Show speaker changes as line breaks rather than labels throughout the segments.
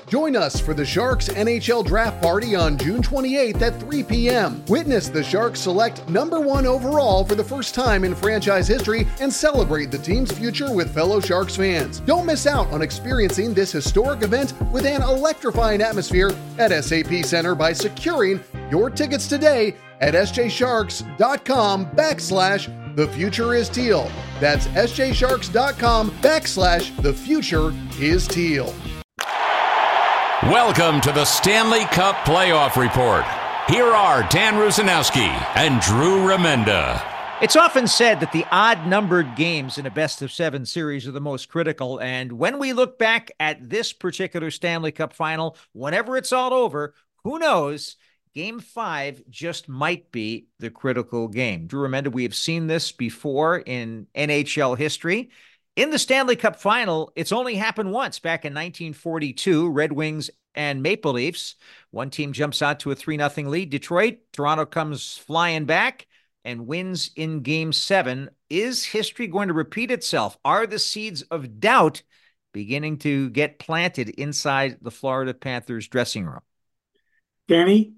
Join us for the Sharks NHL Draft Party on June 28th at 3 p.m. Witness the Sharks select #1 overall for the first time in franchise history and celebrate the team's future with fellow Sharks fans. Don't miss out on experiencing this historic event with an electrifying atmosphere at SAP Center by securing your tickets today at sjsharks.com/The Future is Teal. That's sjsharks.com/The Future is Teal.
Welcome to the Stanley Cup Playoff Report. Here are Dan Rusanowski and Drew Remenda.
It's often said that the odd-numbered games in a best-of-7 series are the most critical, and when we look back at this particular Stanley Cup final, whenever it's all over, who knows, Game 5 just might be the critical game. Drew Remenda, we have seen this before in NHL history. In the Stanley Cup final, it's only happened once, back in 1942, Red Wings and Maple Leafs. One team jumps out to a 3-0 lead. Detroit, Toronto comes flying back and wins in Game 7. Is history going to repeat itself? Are the seeds of doubt beginning to get planted inside the Florida Panthers dressing room?
Danny,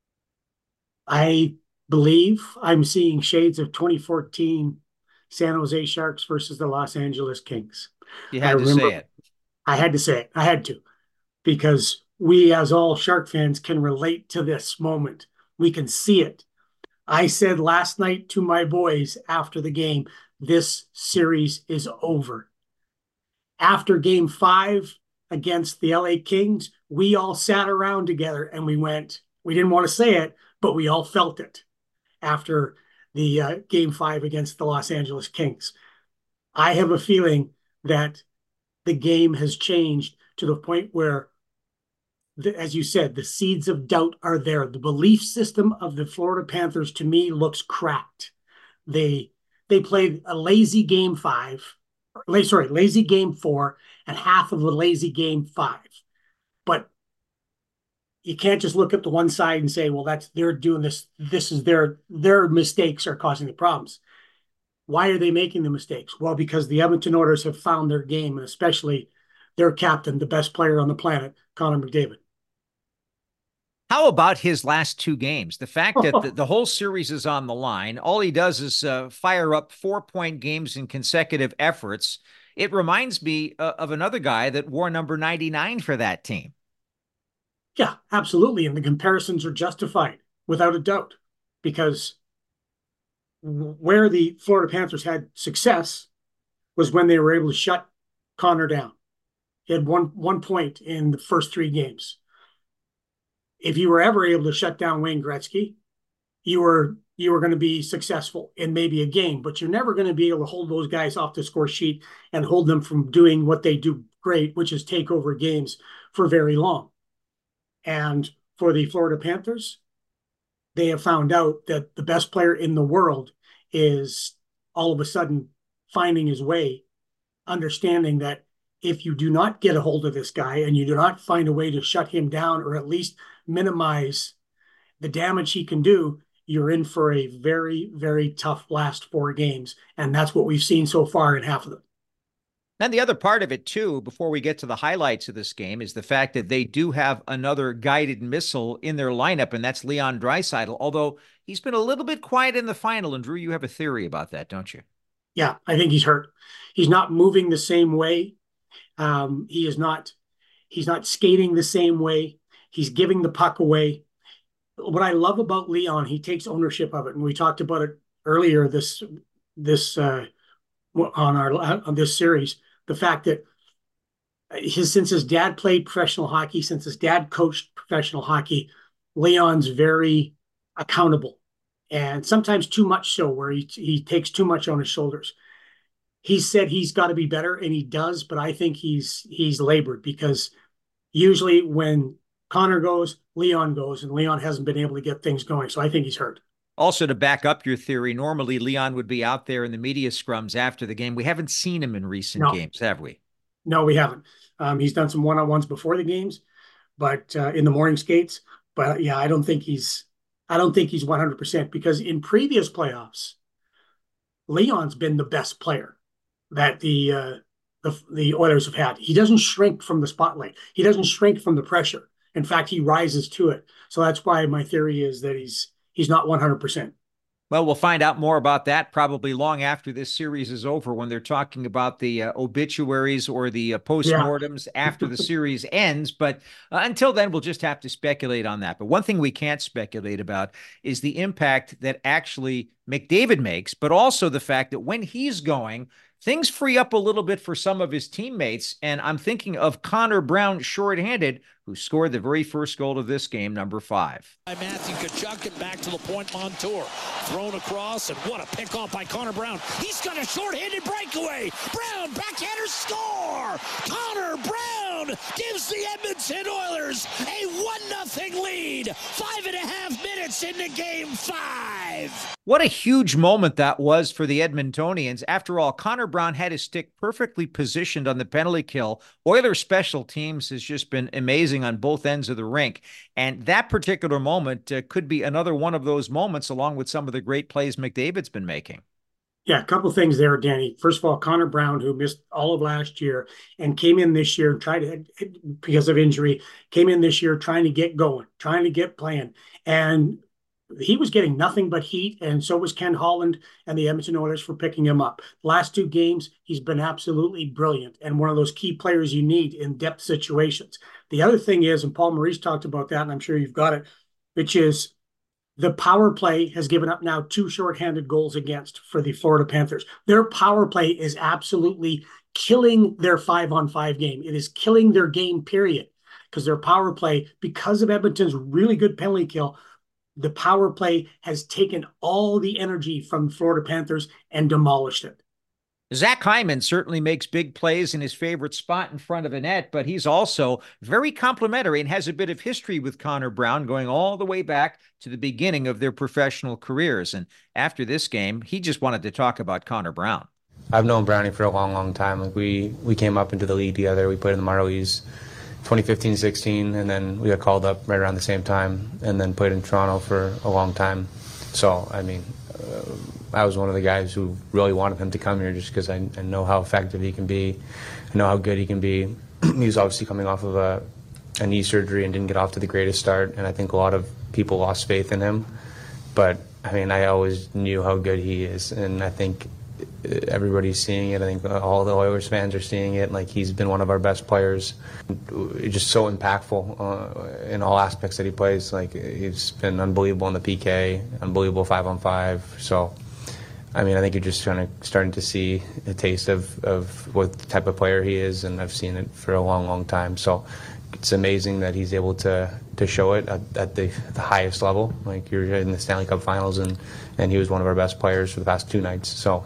I believe I'm seeing shades of 2014 San Jose Sharks versus the Los Angeles Kings.
You had to say it.
I had to say it. I had to. Because we, as all Shark fans, can relate to this moment. We can see it. I said last night to my boys after the game, this series is over. After Game 5 against the LA Kings, we all sat around together and we didn't want to say it, but we all felt it after the Game 5 against the Los Angeles Kings. I have a feeling that the game has changed to the point where, as you said, the seeds of doubt are there. The belief system of the Florida Panthers, to me, looks cracked. They played a lazy Game 4 and half of a lazy Game 5. But you can't just look at the one side and say, well, they're doing this. This is their mistakes are causing the problems. Why are they making the mistakes? Well, because the Edmonton Oilers have found their game, and especially their captain, the best player on the planet, Connor McDavid.
How about his last 2 games? The fact that the whole series is on the line, all he does is fire up 4-point games in consecutive efforts. It reminds me of another guy that wore number 99 for that team.
Yeah, absolutely. And the comparisons are justified without a doubt, because where the Florida Panthers had success was when they were able to shut Connor down. He had one point in the first 3 games. If you were ever able to shut down Wayne Gretzky, you were going to be successful in maybe a game, but you're never going to be able to hold those guys off the score sheet and hold them from doing what they do great, which is take over games for very long. And for the Florida Panthers, they have found out that the best player in the world is all of a sudden finding his way, understanding that if you do not get a hold of this guy and you do not find a way to shut him down or at least minimize the damage he can do, you're in for a very, very tough last 4 games. And that's what we've seen so far in half of them.
And the other part of it, too, before we get to the highlights of this game, is the fact that they do have another guided missile in their lineup, and that's Leon Draisaitl, although he's been a little bit quiet in the final. And, Drew, you have a theory about that, don't you?
Yeah, I think he's hurt. He's not moving the same way. He's not skating the same way. He's giving the puck away. What I love about Leon, he takes ownership of it, and we talked about it earlier on this series. The fact that since his dad played professional hockey, since his dad coached professional hockey, Leon's very accountable, and sometimes too much so, where he takes too much on his shoulders. He said he's got to be better, and he does, but I think he's labored, because usually when Connor goes, Leon goes, and Leon hasn't been able to get things going, so I think he's hurt.
Also, to back up your theory, normally Leon would be out there in the media scrums after the game. We haven't seen him in recent games, have we?
No, we haven't. He's done some one-on-ones before the games, but in the morning skates. But yeah, I don't think he's 100%, because in previous playoffs, Leon's been the best player that the the Oilers have had. He doesn't shrink from the spotlight. He doesn't shrink from the pressure. In fact, he rises to it. So that's why my theory is that he's not 100%.
Well, we'll find out more about that probably long after this series is over when they're talking about the obituaries or the postmortems after the series ends. But until then, we'll just have to speculate on that. But one thing we can't speculate about is the impact that actually McDavid makes, but also the fact that when he's going, things free up a little bit for some of his teammates. And I'm thinking of Connor Brown shorthanded, who scored the very first goal of this game, number 5.
Matthew Tkachuk and back to the point. Montour thrown across, and what a pickoff by Connor Brown. He's got a shorthanded breakaway. Brown, backhander, score! Connor Brown gives the Edmonton Oilers a 1-0 lead. 5.5 minutes into game 5.
What a huge moment that was for the Edmontonians. After all, Connor Brown had his stick perfectly positioned on the penalty kill. Oilers special teams has just been amazing on both ends of the rink. And that particular moment could be another one of those moments, along with some of the great plays McDavid's been making.
Yeah, a couple of things there, Danny. First of all, Connor Brown, who missed all of last year and came in this year and tried to, because of injury, came in this year trying to get going, trying to get playing. And he was getting nothing but heat, and so was Ken Holland and the Edmonton Oilers for picking him up. The last 2 games, he's been absolutely brilliant and one of those key players you need in depth situations. The other thing is, and Paul Maurice talked about that, and I'm sure you've got it, which is the power play has given up now 2 shorthanded goals against for the Florida Panthers. Their power play is absolutely killing their 5-on-5 game. It is killing their game, period, because their power play, because of Edmonton's really good penalty kill, the power play has taken all the energy from Florida Panthers and demolished it.
Zach Hyman certainly makes big plays in his favorite spot in front of a net, but he's also very complimentary and has a bit of history with Connor Brown going all the way back to the beginning of their professional careers. And after this game, he just wanted to talk about Connor Brown.
I've known Brownie for a long, long time. Like we came up into the league together. We played in the Marlies 2015-16, and then we got called up right around the same time, and then played in Toronto for a long time. So, I mean, I was one of the guys who really wanted him to come here just because I know how effective he can be. I know how good he can be. He was obviously coming off of a knee surgery and didn't get off to the greatest start, and I think a lot of people lost faith in him. But, I mean, I always knew how good he is, and I think everybody's seeing it. I think all the Oilers fans are seeing it. Like, he's been one of our best players. Just so impactful in all aspects that he plays. Like, he's been unbelievable in the PK, unbelievable 5-on-5. So, I mean, I think you're just starting to see a taste of what type of player he is, and I've seen it for a long, long time. So it's amazing that he's able to show it at the highest level. Like, you're in the Stanley Cup Finals, and he was one of our best players for the past 2 nights. So,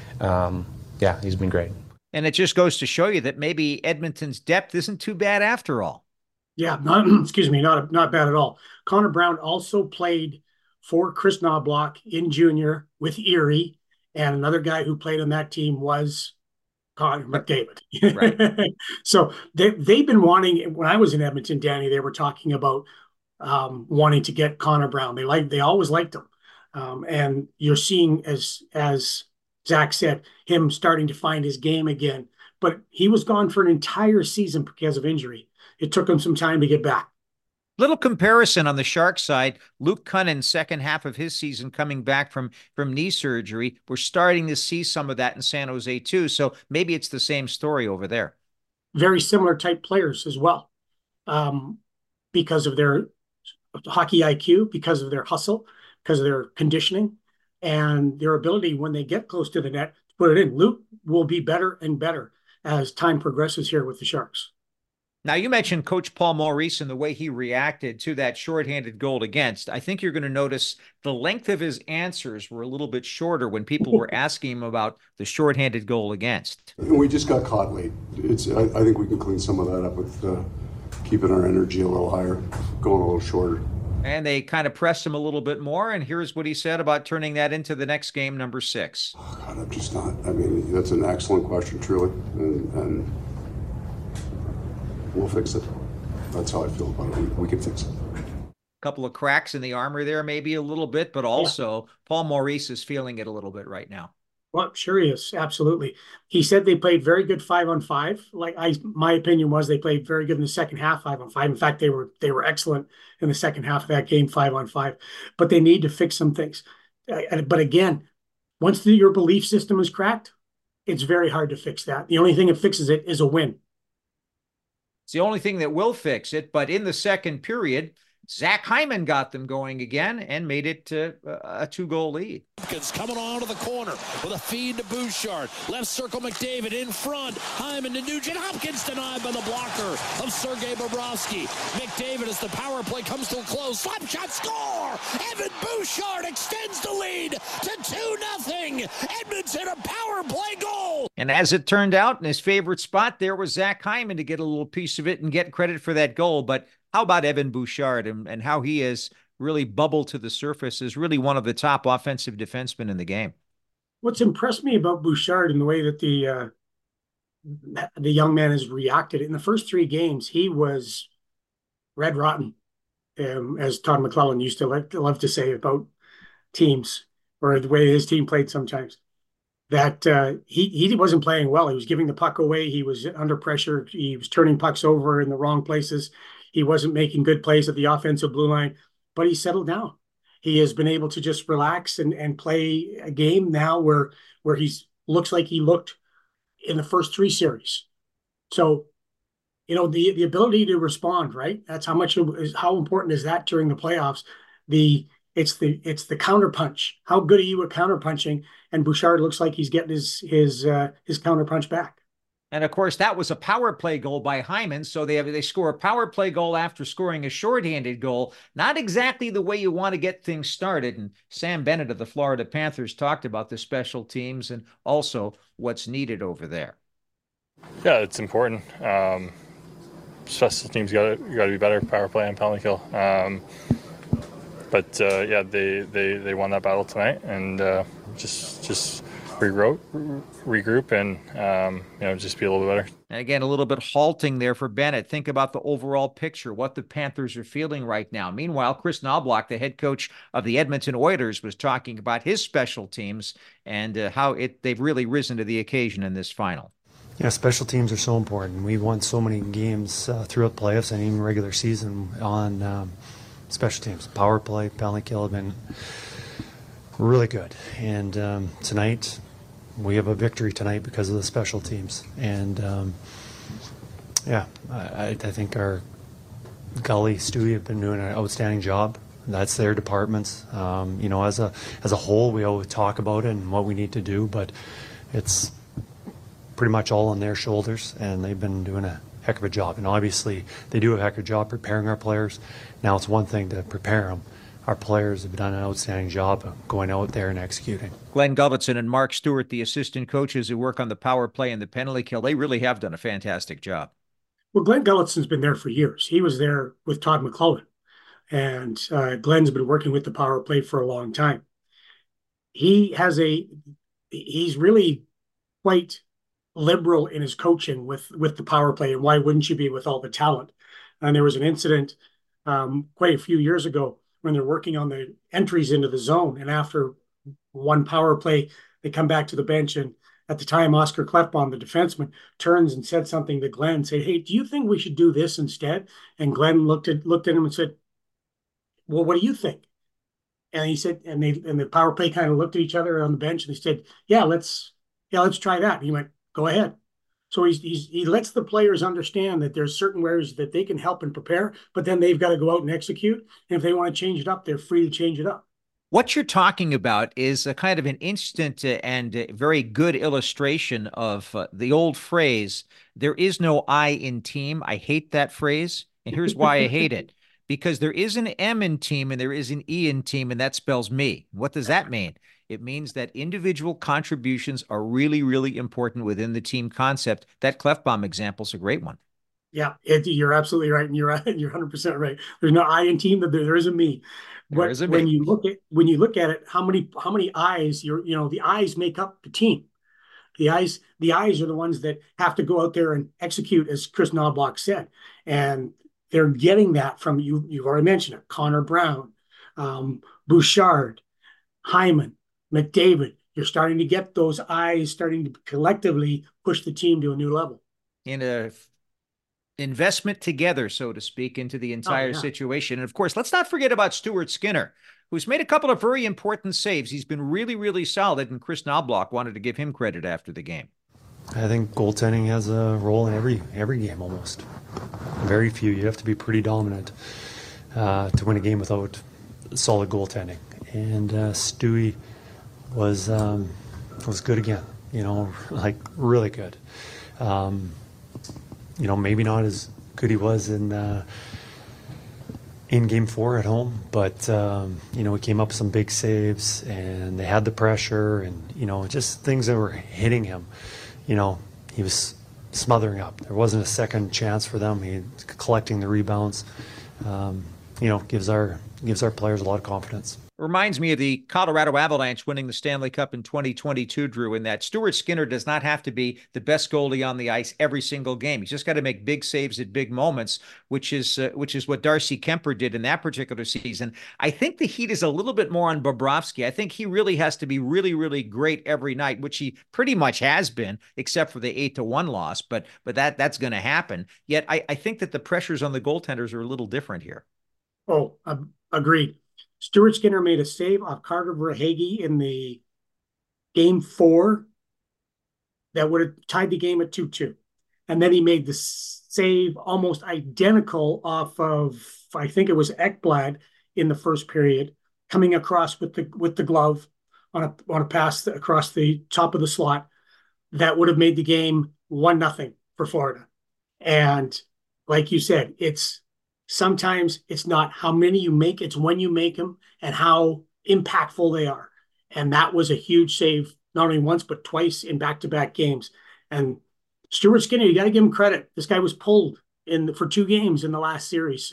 yeah, he's been great.
And it just goes to show you that maybe Edmonton's depth isn't too bad after all.
Yeah, not bad at all. Connor Brown also played for Chris Knobloch in junior with Erie, and another guy who played on that team was Connor McDavid. Right. So they've been wanting, when I was in Edmonton, Danny, they were talking about wanting to get Connor Brown. They always liked him. And you're seeing, as Zach said, him starting to find his game again. But he was gone for an entire season because of injury. It took him some time to get back.
Little comparison on the Sharks side. Luke Kunin, second half of his season, coming back from knee surgery. We're starting to see some of that in San Jose too. So maybe it's the same story over there.
Very similar type players as well, because of their hockey IQ, because of their hustle, because of their conditioning, and their ability when they get close to the net to put it in. Luke will be better and better as time progresses here with the Sharks.
Now, you mentioned Coach Paul Maurice and the way he reacted to that shorthanded goal against. I think you're going to notice the length of his answers were a little bit shorter when people were asking him about the shorthanded goal against.
We just got caught late. I think we can clean some of that up with keeping our energy a little higher, going a little shorter.
And they kind of pressed him a little bit more, and here's what he said about turning that into the next game, number 6.
Oh, God, I'm just not. I mean, that's an excellent question, truly, and we'll fix it. That's how I feel about it. We can fix it.
A couple of cracks in the armor there, maybe a little bit, but also Paul Maurice is feeling it a little bit right now.
Well, sure he is. Absolutely. He said they played very good 5-on-5. My opinion was they played very good in the second half 5-on-5. In fact, they were excellent in the second half of that game 5-on-5. But they need to fix some things. But again, once your belief system is cracked, it's very hard to fix that. The only thing that fixes it is a win.
It's the only thing that will fix it. But in the second period, Zach Hyman got them going again and made it a 2-goal lead.
Hopkins coming onto the corner with a feed to Bouchard. Left circle McDavid in front. Hyman to Nugent. Hopkins denied by the blocker of Sergei Bobrovsky. McDavid as the power play comes to a close. Slap shot score! Evan Bouchard extends the lead to 2-0. Edmonton a power play goal.
And as it turned out, in his favorite spot, there was Zach Hyman to get a little piece of it and get credit for that goal. But how about Evan Bouchard and how he has really bubbled to the surface as really one of the top offensive defensemen in the game?
What's impressed me about Bouchard and the way that the young man has reacted in the first 3 games, he was red rotten, as Todd McClellan used to love to say about teams, or the way his team played sometimes. That he wasn't playing well. He was giving the puck away. He was under pressure. He was turning pucks over in the wrong places. He wasn't making good plays at the offensive blue line, but he settled down. He has been able to just relax and play a game now where he's looks like he looked in the first 3 series. So, the ability to respond, right? That's how important is that during the playoffs? It's the counter punch. How good are you at counter punching? And Bouchard looks like he's getting his counter punch back.
And of course, that was a power play goal by Hyman. So they score a power play goal after scoring a shorthanded goal. Not exactly the way you want to get things started. And Sam Bennett of the Florida Panthers talked about the special teams and also what's needed over there.
Yeah, it's important. Special teams got to be better, power play and penalty kill. But they won that battle tonight, and just regroup, and just be a little bit better.
And again, a little bit halting there for Bennett. Think about the overall picture, what the Panthers are feeling right now. Meanwhile, Chris Knoblauch, the head coach of the Edmonton Oilers, was talking about his special teams and how they've really risen to the occasion in this final.
Yeah, special teams are so important. We won so many games throughout playoffs and even regular season on special teams. Power play, penalty kill have been really good. And tonight, we have a victory tonight because of the special teams. And I think our Gully, Stewie have been doing an outstanding job. That's their departments. As a whole, we always talk about it and what we need to do, but it's pretty much all on their shoulders, and they've been doing a heck of a job. And obviously, they do a heck of a job preparing our players. Now it's one thing to prepare them. Our players have done an outstanding job of going out there and executing.
Glenn Gulletson and Mark Stewart, the assistant coaches who work on the power play and the penalty kill, they really have done a fantastic job.
Well, Glenn Gulletson's been there for years. He was there with Todd McClellan, and Glenn's been working with the power play for a long time. He's really quite liberal in his coaching with the power play, and why wouldn't you be with all the talent? And there was an incident quite a few years ago when they're working on the entries into the zone, and after one power play, they come back to the bench, and at the time, Oscar Klefbom, the defenseman, turns and said something to Glenn, said, "Hey, do you think we should do this instead?" And Glenn looked at him and said, "Well, what do you think?" And he said, and the power play kind of looked at each other on the bench, and they said, "Yeah, let's try that." And he went, "Go ahead." So he lets the players understand that there's certain areas that they can help and prepare, but then they've got to go out and execute. And if they want to change it up, they're free to change it up.
What you're talking about is a kind of an instant and very good illustration of the old phrase, "There is no I in team." I hate that phrase. And here's why I hate it. Because there is an M in team and there is an E in team, and that spells me. What does that mean? It means that individual contributions are really, really important within the team concept. That Klefbom example is a great one.
Yeah, you're absolutely right, and you're 100% right. There's no I in team, but there is a me.
There is a
when
me.
you look at it, how many I's the I's make up the team. The I's are the ones that have to go out there and execute, as Chris Knoblauch said, and they're getting that from you. You've already mentioned it: Connor Brown, Bouchard, Hyman, McDavid, you're starting to get those eyes starting to collectively push the team to a new level.
In a investment together, so to speak, into the entire situation. And of course, let's not forget about Stuart Skinner, who's made a couple of very important saves. He's been really, really solid, and Chris Knobloch wanted to give him credit after the game.
I think goaltending has a role in every game almost. Very few. You have to be pretty dominant to win a game without solid goaltending. And Stewie was good again. Like really good. Maybe not as good he was in Game 4 at home, but he came up with some big saves, and they had the pressure, and just things that were hitting him. He was smothering up. There wasn't a second chance for them. He collecting the rebounds. Gives our players a lot of confidence.
Reminds me of the Colorado Avalanche winning the Stanley Cup in 2022, Drew, in that Stuart Skinner does not have to be the best goalie on the ice every single game. He's just got to make big saves at big moments, which is what Darcy Kemper did in that particular season. I think the heat is a little bit more on Bobrovsky. I think he really has to be really, really great every night, which he pretty much has been, except for the 8-1 loss. But that's going to happen. Yet I think that the pressures on the goaltenders are a little different here.
Oh, agreed. Stuart Skinner made a save off Carter Verhaeghe in the Game 4 that would have tied the game at 2-2. And then he made the save almost identical off of, I think it was Ekblad in the first period, coming across with the glove on a pass across the top of the slot that would have made the game 1-0 for Florida. And like you said, sometimes it's not how many you make, it's when you make them and how impactful they are. And that was a huge save, not only once, but twice in back-to-back games. And Stuart Skinner, you got to give him credit. This guy was pulled for 2 games in the last series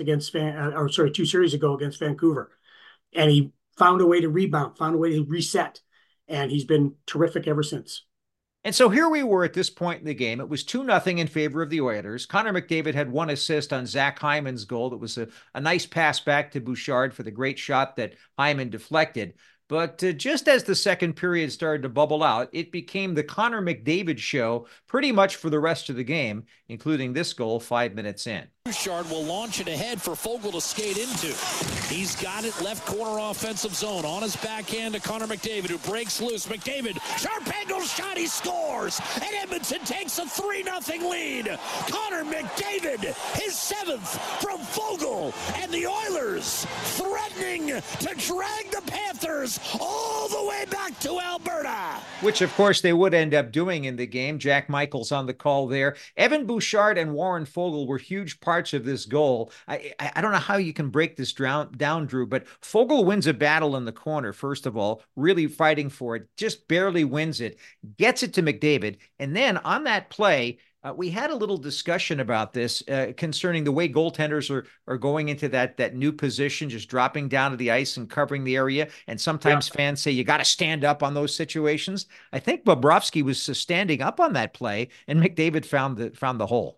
2 series ago against Vancouver. And he found a way to rebound, found a way to reset. And he's been terrific ever since.
And so here we were at this point in the game. It was 2-0 in favor of the Oilers. Connor McDavid had 1 assist on Zach Hyman's goal. That was a nice pass back to Bouchard for the great shot that Hyman deflected. But just as the second period started to bubble out, it became the Connor McDavid show pretty much for the rest of the game, including this goal 5 minutes in.
Bouchard will launch it ahead for Foegele to skate into. He's got it left corner offensive zone on his backhand to Connor McDavid, who breaks loose. McDavid, sharp angle shot, he scores, and Edmonton takes a 3-0 lead. Connor McDavid, his 7th from Foegele, and the Oilers threatening to drag the Panthers all the way back to Alberta.
Which, of course, they would end up doing in the game. Jack Michaels on the call there. Evan Bouchard and Warren Foegele were huge parts of this goal. I don't know how you can break this down, Drew, but Foegele wins a battle in the corner, first of all, really fighting for it, just barely wins it, gets it to McDavid, and then on that play, we had a little discussion about this concerning the way goaltenders are going into that new position, just dropping down to the ice and covering the area. And sometimes fans say you got to stand up on those situations. I think Bobrovsky was standing up on that play, and McDavid found the hole.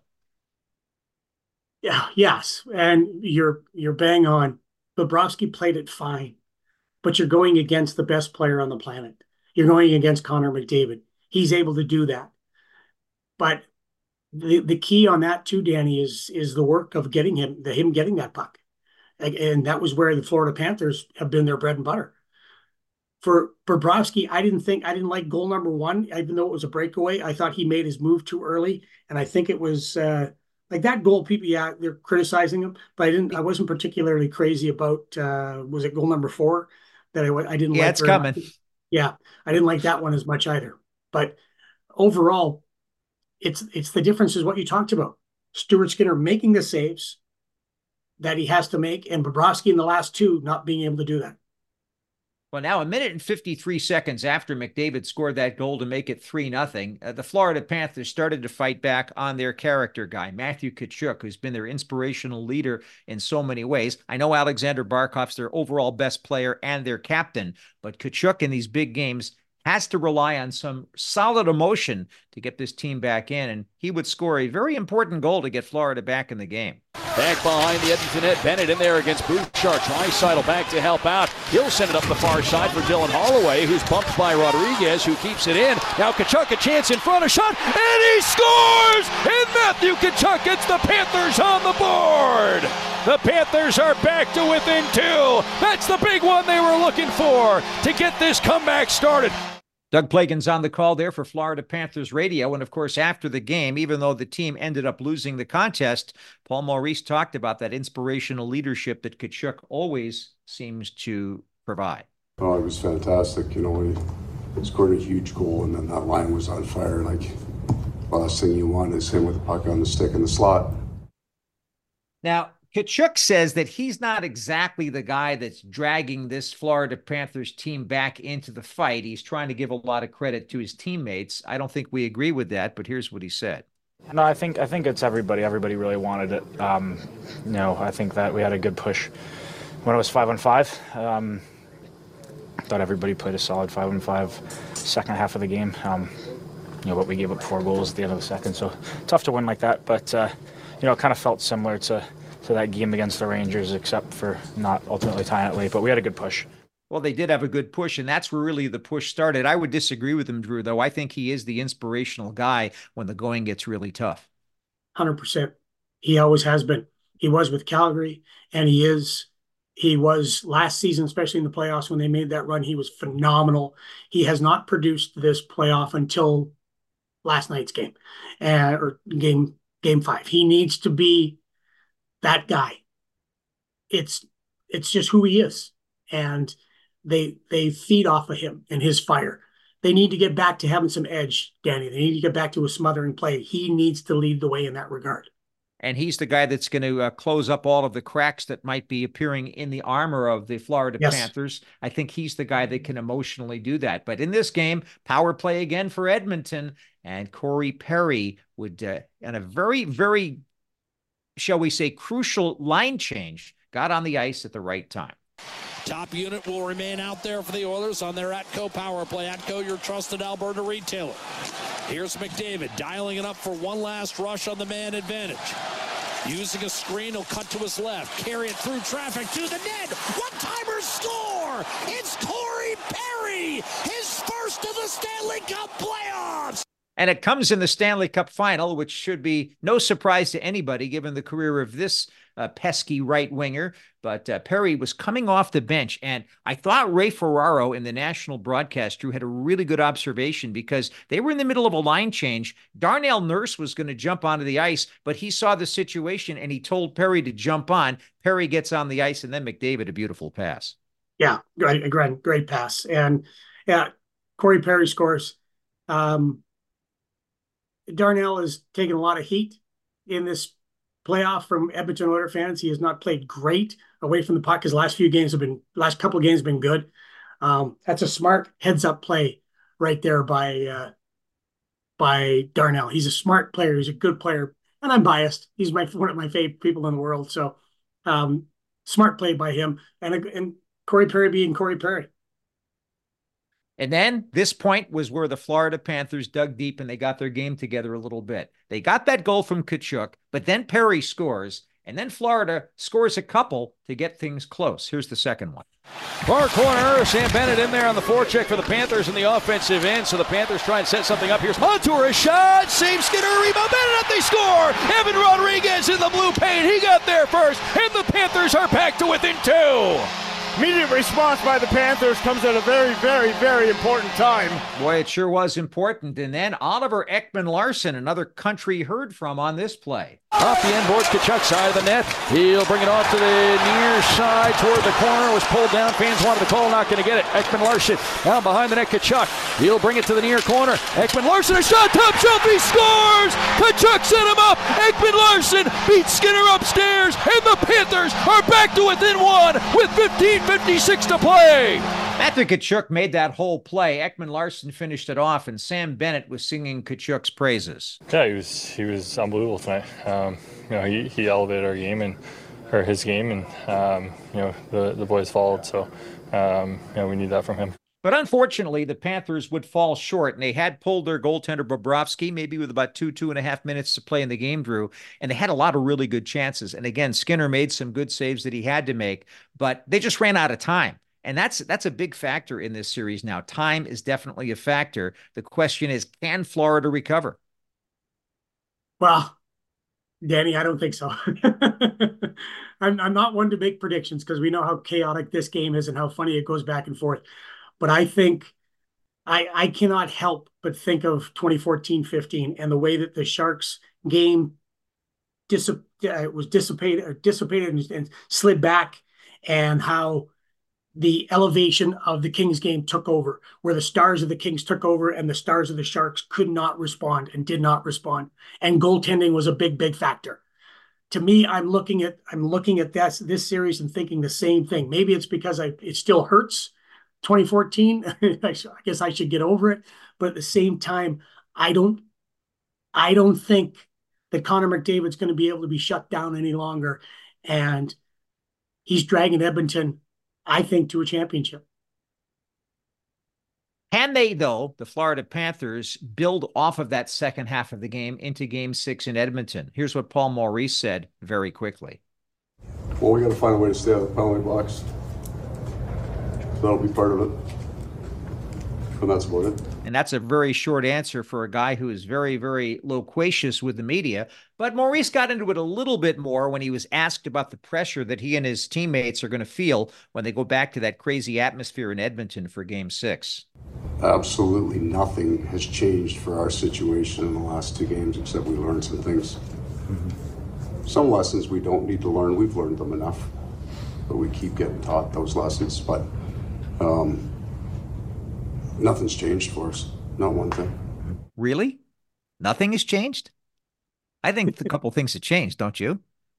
Yeah, yes, and you're bang on. Bobrovsky played it fine, but you're going against the best player on the planet. You're going against Connor McDavid. He's able to do that. But the key on that too, Danny, is the work of getting him getting that puck. And that was where the Florida Panthers have been their bread and butter. For Bobrovsky, I didn't like goal number 1, even though it was a breakaway. I thought he made his move too early, and I think it was like that goal. People, they're criticizing him, but I wasn't particularly crazy about. Was it goal number 4 that I didn't like?
Yeah, it's coming.
Yeah, I didn't like that one as much either. But overall, it's the difference is what you talked about. Stuart Skinner making the saves that he has to make, and Bobrovsky in the last 2 not being able to do that.
Well, now 1 minute and 53 seconds after McDavid scored that goal to make it 3-0, the Florida Panthers started to fight back on their character guy, Matthew Tkachuk, who's been their inspirational leader in so many ways. I know Alexander Barkov's their overall best player and their captain, but Tkachuk in these big games has to rely on some solid emotion to get this team back in, and he would score a very important goal to get Florida back in the game.
Back behind the Edmonton net. Bennett in there against Bouchard. Draisaitl back to help out. He'll send it up the far side for Dylan Holloway, who's bumped by Rodriguez, who keeps it in. Now Tkachuk, a chance in front, a shot, and he scores! And Matthew Tkachuk gets the Panthers on the board! The Panthers are back to within 2. That's the big one they were looking for to get this comeback started.
Doug Plagens on the call there for Florida Panthers Radio. And of course, after the game, even though the team ended up losing the contest, Paul Maurice talked about that inspirational leadership that Tkachuk always seems to provide.
Oh, it was fantastic. You know, he scored a huge goal, and then that line was on fire. Like, last thing you want is him with the puck on the stick in the slot.
Now, Tkachuk says that he's not exactly the guy that's dragging this Florida Panthers team back into the fight. He's trying to give a lot of credit to his teammates. I don't think we agree with that, but here's what he said.
No, I think it's everybody. Everybody really wanted it. I think that we had a good push when it was 5-on-5. Thought everybody played a solid 5-on-5 second half of the game. But we gave up 4 goals at the end of the second, so tough to win like that. But it kind of felt similar to that game against the Rangers, except for not ultimately tying it late. But we had a good push.
Well, they did have a good push, and that's where really the push started. I would disagree with him, Drew, though. I think he is the inspirational guy when the going gets really tough.
100%. He always has been. He was with Calgary, and he was last season, especially in the playoffs when they made that run. He was phenomenal. He has not produced this playoff until last night's game, or game 5. He needs to be that guy. It's just who he is, and they feed off of him and his fire. They need to get back to having some edge, Danny. They need to get back to a smothering play. He needs to lead the way in that regard.
And he's the guy that's going to close up all of the cracks that might be appearing in the armor of the Florida Panthers. I think he's the guy that can emotionally do that. But in this game, power play again for Edmonton, and Corey Perry would, in a very, very, shall we say, crucial line change, got on the ice at the right time.
Top unit will remain out there for the Oilers on their Atco power play. Atco, your trusted Alberta retailer. Here's McDavid dialing it up for one last rush on the man advantage. Using a screen, he'll cut to his left, carry it through traffic to the net. One-timer score! It's Corey Perry, his first of the Stanley Cup playoffs!
And it comes in the Stanley Cup final, which should be no surprise to anybody given the career of this pesky right winger. But Perry was coming off the bench, and I thought Ray Ferraro in the national broadcast, Drew, had a really good observation because they were in the middle of a line change. Darnell Nurse was going to jump onto the ice, but he saw the situation and he told Perry to jump on. Perry gets on the ice, and then McDavid, a beautiful pass.
Yeah, great pass. And yeah, Corey Perry scores. Darnell has taken a lot of heat in this playoff from Edmonton Oilers fans. He has not played great away from the puck. His last couple of games have been good. That's a smart heads-up play right there by Darnell. He's a smart player. He's a good player, and I'm biased. He's one of my favorite people in the world. So, smart play by him, and Corey Perry being Corey Perry.
And then this point was where the Florida Panthers dug deep and they got their game together a little bit. They got that goal from Tkachuk, but then Perry scores, and then Florida scores a couple to get things close. Here's the second one.
Far corner, Sam Bennett in there on the forecheck for the Panthers in the offensive end, so the Panthers try and set something up. Here's Montour, a shot, save Skinner, rebound, Bennett, they score! Evan Rodriguez in the blue paint, he got there first, and the Panthers are back to within 2.
Immediate response by the Panthers comes at a very, very, very important time.
Boy, it sure was important. And then Oliver Ekman-Larsson, another country heard from on this play.
Off the end boards, Tkachuk side of the net. He'll bring it off to the near side toward the corner. Was pulled down. Fans wanted the call, not going to get it. Ekman-Larsson down behind the net. Tkachuk. He'll bring it to the near corner. Ekman-Larsson, a shot, top shelf, he scores! Tkachuk set him up. Ekman-Larsson beats Skinner upstairs, and the Panthers are back to within 1 with 15:56 to play.
Matthew Tkachuk made that whole play. Ekman-Larsson finished it off, and Sam Bennett was singing Tkachuk's praises.
Yeah, he was unbelievable tonight. He elevated our game his game, and the boys followed. So we need that from him.
But unfortunately, the Panthers would fall short, and they had pulled their goaltender Bobrovsky, maybe with about 2.5 minutes to play in the game, Drew, and they had a lot of really good chances. And again, Skinner made some good saves that he had to make, but they just ran out of time. And that's a big factor in this series now. Time is definitely a factor. The question is, can Florida recover?
Well, Danny, I don't think so. I'm not one to make predictions because we know how chaotic this game is and how funny it goes back and forth. But I think I cannot help but think of 2014-15 and the way that the Sharks game was dissipated and slid back, and how the elevation of the Kings game took over, where the stars of the Kings took over and the stars of the Sharks could not respond and did not respond. And goaltending was a big, big factor. To me, I'm looking at this series and thinking the same thing. Maybe it's because it still hurts 2014. I guess I should get over it. But at the same time, I don't think that Connor McDavid's going to be able to be shut down any longer. And he's dragging Edmonton, I think, to a championship.
Can they, though, the Florida Panthers, build off of that second half of the game into Game 6 in Edmonton? Here's what Paul Maurice said very quickly.
Well, we got to find a way to stay out of the penalty box. That'll be part of it. And that's about it.
And that's a very short answer for a guy who is very, very loquacious with the media. But Maurice got into it a little bit more when he was asked about the pressure that he and his teammates are going to feel when they go back to that crazy atmosphere in Edmonton for Game 6.
Absolutely nothing has changed for our situation in the last 2 games, except we learned some things. Some lessons we don't need to learn. We've learned them enough. But we keep getting taught those lessons. But nothing's changed for us. Not one thing.
Really? Nothing has changed? I think a couple things have changed, don't you?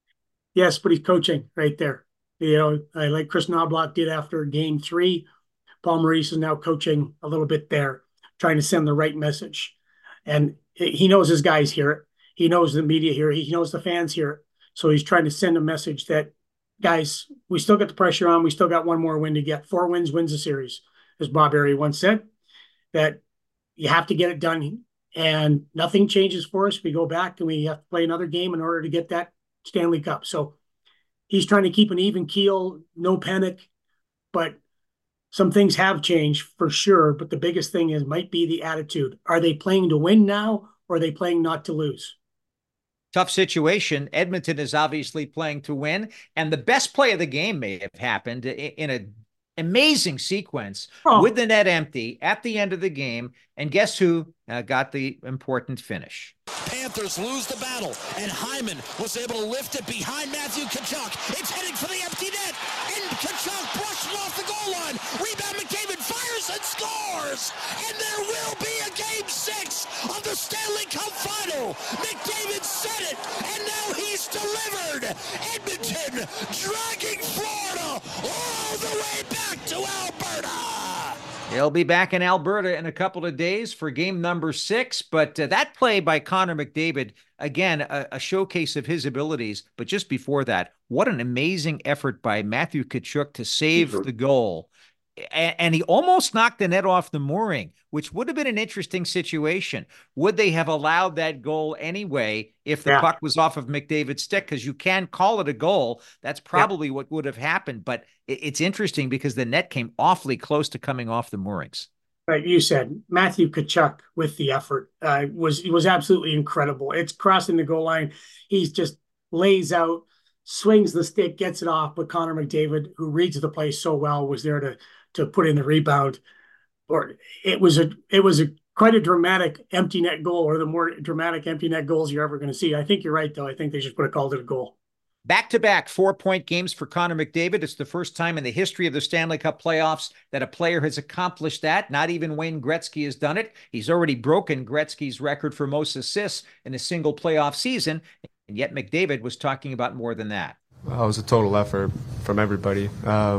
Yes, but he's coaching right there. You know, I like Chris Knobloch did after Game 3. Paul Maurice is now coaching a little bit there, trying to send the right message. And he knows his guys hear it. He knows the media hear it. He knows the fans hear it. So he's trying to send a message that, guys, we still got the pressure on. We still got one more win to get. 4 wins wins a series, as Bob Airey once said, that you have to get it done. And nothing changes for us. We go back and we have to play another game in order to get that Stanley Cup. So he's trying to keep an even keel, no panic. But some things have changed for sure. But the biggest thing might be the attitude. Are they playing to win now, or are they playing not to lose?
Tough situation. Edmonton is obviously playing to win. And the best play of the game may have happened in an amazing sequence with the net empty at the end of the game. And guess who got the important finish?
Panthers lose the battle, and Hyman was able to lift it behind Matthew Tkachuk. It's heading for the empty net, and Tkachuk brushed it off the goal line. Rebound, McDavid fires and scores, and there will be a Game 6 of the Stanley Cup Final. McDavid said it, and now he's delivered. Edmonton dragging Florida all the way back to Alberta.
They'll be back in Alberta in a couple of days for game number 6. But that play by Connor McDavid, again, a showcase of his abilities. But just before that, what an amazing effort by Matthew Tkachuk to save the goal. And he almost knocked the net off the mooring, which would have been an interesting situation. Would they have allowed that goal anyway if the puck was off of McDavid's stick? Because you can call it a goal. That's probably what would have happened. But it's interesting because the net came awfully close to coming off the moorings.
Right, you said Matthew Tkachuk with the effort was absolutely incredible. It's crossing the goal line. He just lays out, swings the stick, gets it off. But Connor McDavid, who reads the play so well, was there to put in the rebound. Or it was quite a dramatic empty net goal, or the more dramatic empty net goals you're ever going to see. I think you're right, though. I think they should have called it a goal.
Back-to-back 4-point games for Connor McDavid. It's the first time in the history of the Stanley Cup playoffs that a player has accomplished that. Not even Wayne Gretzky has done it. He's already broken Gretzky's record for most assists in a single playoff season, and yet McDavid was talking about more than that.
Well, it was a total effort from everybody.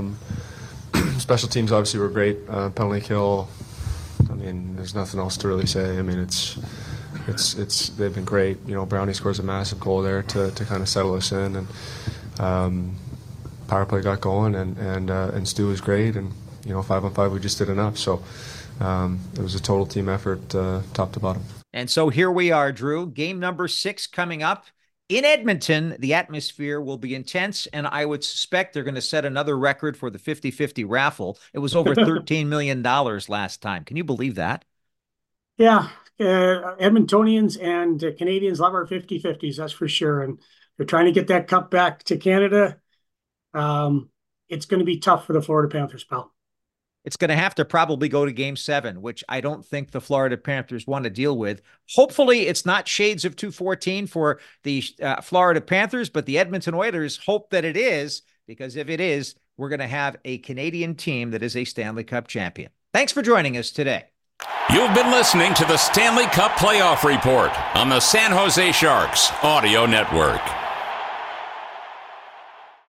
Special teams obviously were great. Penalty kill, I mean, there's nothing else to really say. I mean, it's they've been great. You know, Brownie scores a massive goal there to kind of settle us in, and power play got going, and Stu was great, and 5-on-5, we just did enough. So it was a total team effort, top to bottom.
And so here we are, Drew. Game number 6 coming up in Edmonton. The atmosphere will be intense, and I would suspect they're going to set another record for the 50-50 raffle. It was over $13 million last time. Can you believe that?
Yeah. Edmontonians and Canadians love our 50-50s, that's for sure. And they're trying to get that cup back to Canada. It's going to be tough for the Florida Panthers, pal.
It's going to have to probably go to Game 7, which I don't think the Florida Panthers want to deal with. Hopefully, it's not shades of 214 for the Florida Panthers, but the Edmonton Oilers hope that it is, because if it is, we're going to have a Canadian team that is a Stanley Cup champion. Thanks for joining us today.
You've been listening to the Stanley Cup Playoff Report on the San Jose Sharks Audio Network.